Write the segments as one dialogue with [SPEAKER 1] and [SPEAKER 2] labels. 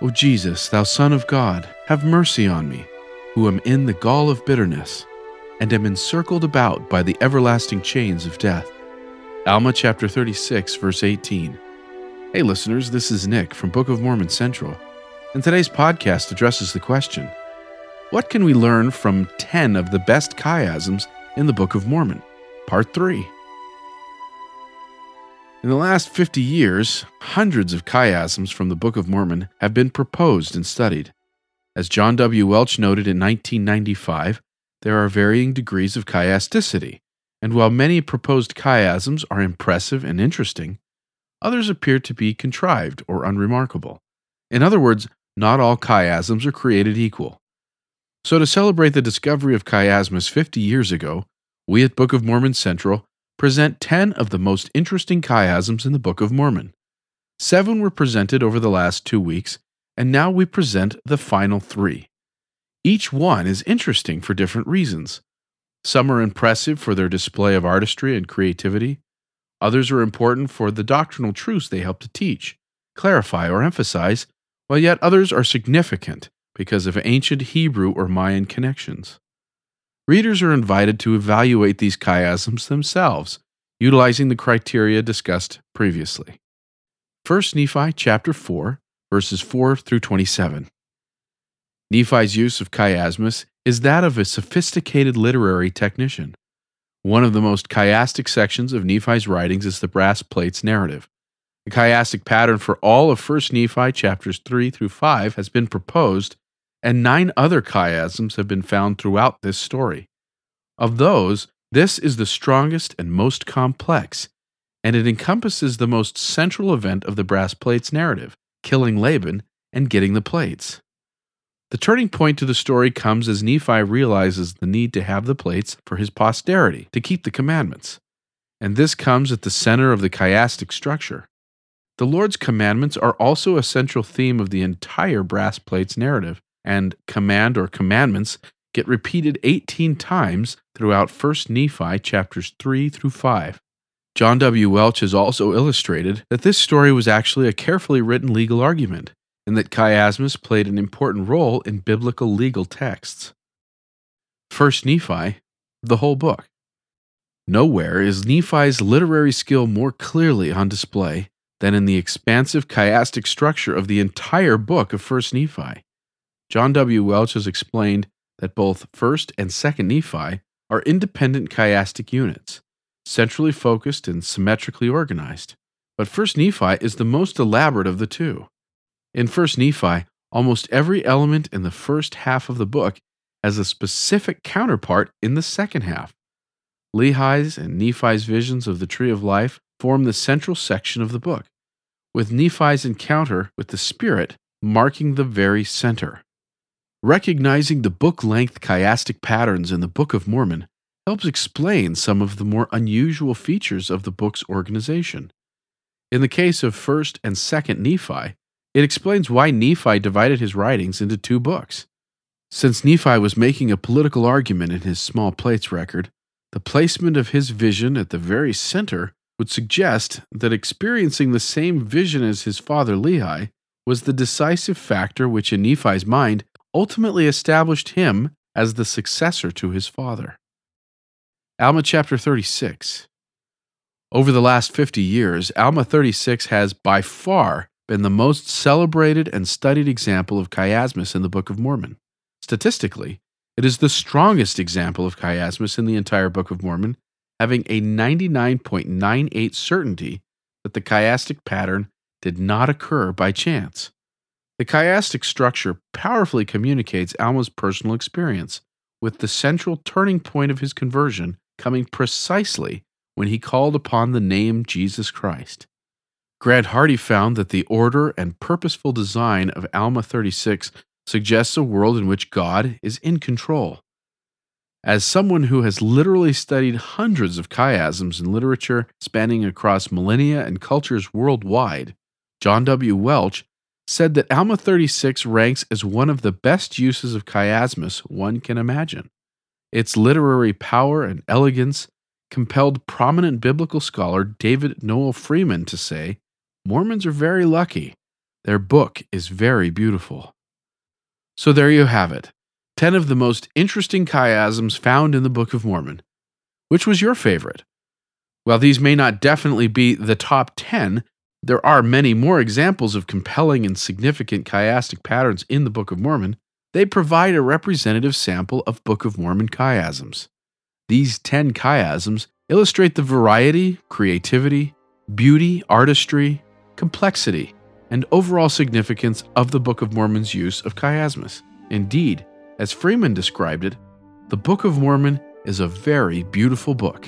[SPEAKER 1] O Jesus, thou Son of God, have mercy on me, who am in the gall of bitterness, and am encircled about by the everlasting chains of death. Alma chapter 36, verse 18. Hey listeners, this is Nick from Book of Mormon Central, and today's podcast addresses the question, what can we learn from 10 of the best chiasms in the Book of Mormon? Part 3. In the last 50 years, hundreds of chiasms from the Book of Mormon have been proposed and studied. As John W. Welch noted in 1995, there are varying degrees of chiasticity, and while many proposed chiasms are impressive and interesting, others appear to be contrived or unremarkable. In other words, not all chiasms are created equal. So to celebrate the discovery of chiasmus 50 years ago, we at Book of Mormon Central present 10 of the most interesting chiasms in the Book of Mormon. 7 were presented over the last 2 weeks, and now we present the final 3. Each one is interesting for different reasons. Some are impressive for their display of artistry and creativity. Others are important for the doctrinal truths they help to teach, clarify, or emphasize, while yet others are significant because of ancient Hebrew or Mayan connections. Readers are invited to evaluate these chiasms themselves, utilizing the criteria discussed previously. 1 Nephi chapter 4, verses 4 through 27. Nephi's use of chiasmus is that of a sophisticated literary technician. One of the most chiastic sections of Nephi's writings is the brass plates narrative. The chiastic pattern for all of 1 Nephi chapters 3 through 5 has been proposed, and 9 other chiasms have been found throughout this story. Of those, this is the strongest and most complex, and it encompasses the most central event of the brass plates narrative, killing Laban and getting the plates. The turning point to the story comes as Nephi realizes the need to have the plates for his posterity to keep the commandments, and this comes at the center of the chiastic structure. The Lord's commandments are also a central theme of the entire brass plates narrative, and command or commandments get repeated 18 times throughout 1 Nephi chapters 3 through 5. John W. Welch has also illustrated that this story was actually a carefully written legal argument, and that chiasmus played an important role in biblical legal texts. 1 Nephi, the whole book. Nowhere is Nephi's literary skill more clearly on display than in the expansive chiastic structure of the entire book of 1 Nephi. John W. Welch has explained that both 1st and 2nd Nephi are independent chiastic units, centrally focused and symmetrically organized. But 1 Nephi is the most elaborate of the two. In 1 Nephi, almost every element in the first half of the book has a specific counterpart in the second half. Lehi's and Nephi's visions of the Tree of Life form the central section of the book, with Nephi's encounter with the Spirit marking the very center. Recognizing the book-length chiastic patterns in the Book of Mormon helps explain some of the more unusual features of the book's organization. In the case of 1st and 2nd Nephi, it explains why Nephi divided his writings into 2 books. Since Nephi was making a political argument in his small plates record, the placement of his vision at the very center would suggest that experiencing the same vision as his father Lehi was the decisive factor which in Nephi's mind ultimately established him as the successor to his father. Alma chapter 36. Over the last 50 years, Alma 36 has by far been the most celebrated and studied example of chiasmus in the Book of Mormon. Statistically, it is the strongest example of chiasmus in the entire Book of Mormon, having a 99.98% certainty that the chiastic pattern did not occur by chance. The chiastic structure powerfully communicates Alma's personal experience, with the central turning point of his conversion coming precisely when he called upon the name Jesus Christ. Grant Hardy found that the order and purposeful design of Alma 36 suggests a world in which God is in control. As someone who has literally studied hundreds of chiasms in literature spanning across millennia and cultures worldwide, John W. Welch said that Alma 36 ranks as one of the best uses of chiasmus one can imagine. Its literary power and elegance compelled prominent biblical scholar David Noel Freeman to say, "Mormons are very lucky. Their book is very beautiful. So there you have it, 10 of the most interesting chiasms found in the Book of Mormon. Which was your favorite? While these may not definitely be the top 10, there are many more examples of compelling and significant chiastic patterns in the Book of Mormon. They provide a representative sample of Book of Mormon chiasms. These 10 chiasms illustrate the variety, creativity, beauty, artistry, complexity, and overall significance of the Book of Mormon's use of chiasmus. Indeed, as Freeman described it, the Book of Mormon is a very beautiful book.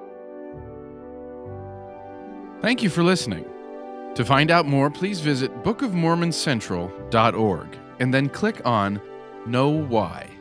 [SPEAKER 1] Thank you for listening. To find out more, please visit bookofmormoncentral.org and then click on Know Why.